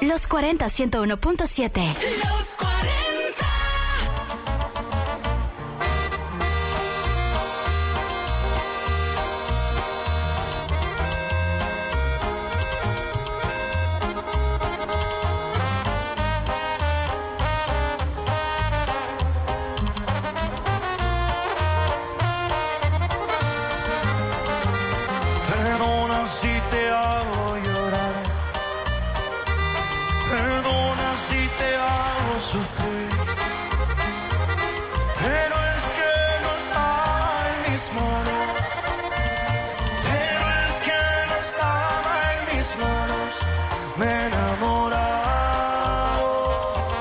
Los 40 101.7. Los 40. Perdona si te hago llorar, perdona si te hago sufrir.